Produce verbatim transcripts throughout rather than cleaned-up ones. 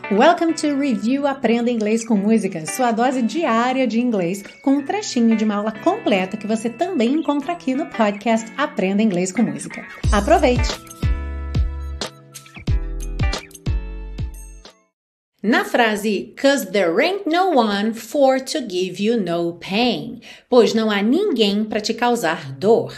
Welcome to Review Aprenda Inglês com Música, sua dose diária de inglês com um trechinho de uma aula completa que você também encontra aqui no podcast Aprenda Inglês com Música. Aproveite! Na frase "Cause there ain't no one for to give you no pain", pois não há ninguém para te causar dor.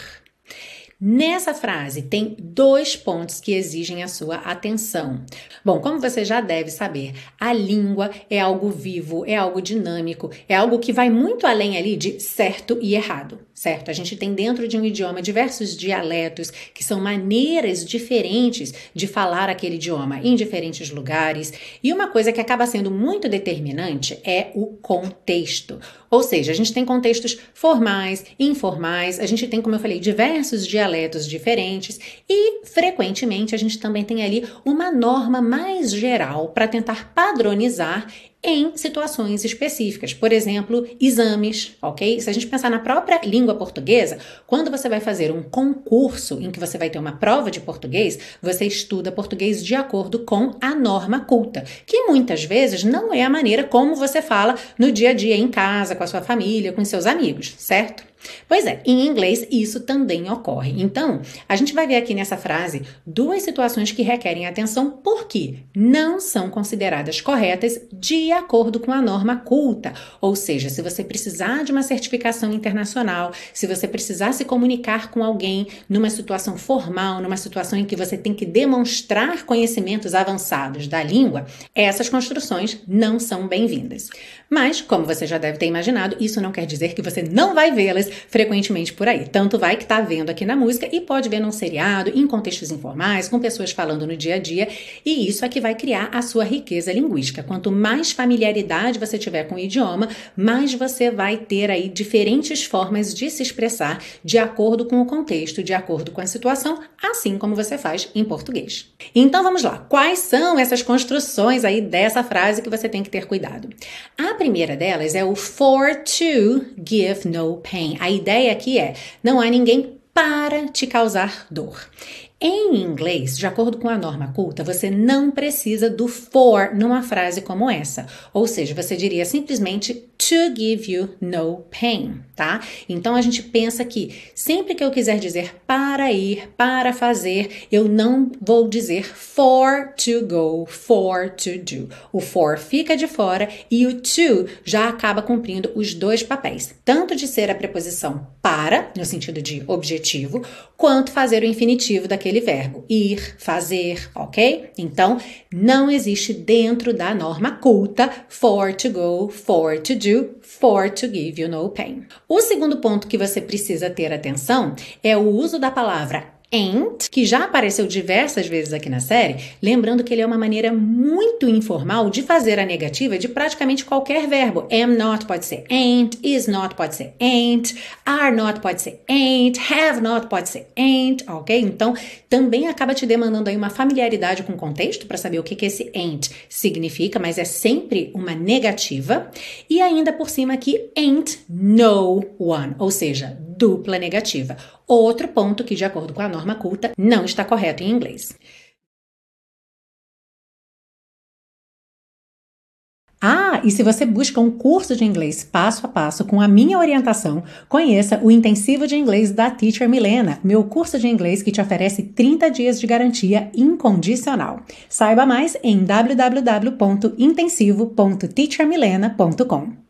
Nessa frase tem dois pontos que exigem a sua atenção. Bom, como você já deve saber, a língua é algo vivo, é algo dinâmico, é algo que vai muito além ali de certo e errado, certo? A gente tem dentro de um idioma diversos dialetos que são maneiras diferentes de falar aquele idioma em diferentes lugares. E uma coisa que acaba sendo muito determinante é o contexto. Ou seja, a gente tem contextos formais, informais, a gente tem, como eu falei, diversos dialetos diferentes e, frequentemente, a gente também tem ali uma norma mais geral para tentar padronizar em situações específicas. Por exemplo, exames, ok? Se a gente pensar na própria língua portuguesa, quando você vai fazer um concurso em que você vai ter uma prova de português, você estuda português de acordo com a norma culta, que muitas vezes não é a maneira como você fala no dia a dia em casa, com a sua família, com seus amigos, certo? Pois é, em inglês isso também ocorre. Então, a gente vai ver aqui nessa frase duas situações que requerem atenção porque não são consideradas corretas de acordo com a norma culta. Ou seja, se você precisar de uma certificação internacional, se você precisar se comunicar com alguém numa situação formal, numa situação em que você tem que demonstrar conhecimentos avançados da língua, essas construções não são bem-vindas. Mas, como você já deve ter imaginado, isso não quer dizer que você não vai vê-las frequentemente por aí. Tanto vai que tá vendo aqui na música e pode ver num seriado, em contextos informais, com pessoas falando no dia a dia, e isso é que vai criar a sua riqueza linguística. Quanto mais familiaridade você tiver com o idioma, mais você vai ter aí diferentes formas de se expressar de acordo com o contexto, de acordo com a situação, assim como você faz em português. Então vamos lá, quais são essas construções aí dessa frase que você tem que ter cuidado? A primeira delas é o for to give no pain. A ideia aqui é, não há ninguém para te causar dor. Em inglês, de acordo com a norma culta, você não precisa do for numa frase como essa. Ou seja, você diria simplesmente to give you no pain, tá? Então, a gente pensa que sempre que eu quiser dizer para ir, para fazer, eu não vou dizer for to go, for to do. O for fica de fora e o to já acaba cumprindo os dois papéis. Tanto de ser a preposição para, no sentido de objetivo, quanto fazer o infinitivo daquele verbo, ir, fazer, ok? Então, não existe dentro da norma culta for to go, for to do, for to give you no pain. O segundo ponto que você precisa ter atenção é o uso da palavra ain't, que já apareceu diversas vezes aqui na série, lembrando que ele é uma maneira muito informal de fazer a negativa de praticamente qualquer verbo. Am not pode ser ain't, is not pode ser ain't, are not pode ser ain't, have not pode ser ain't, ok? Então, também acaba te demandando aí uma familiaridade com o contexto para saber o que que esse ain't significa, mas é sempre uma negativa. E ainda por cima aqui, ain't no one, ou seja, dupla negativa. Outro ponto que, de acordo com a norma culta, não está correto em inglês. Ah, e se você busca um curso de inglês passo a passo com a minha orientação, conheça o Intensivo de Inglês da Teacher Milena, meu curso de inglês que te oferece trinta dias de garantia incondicional. Saiba mais em w w w ponto intensivo ponto teacher milena ponto com.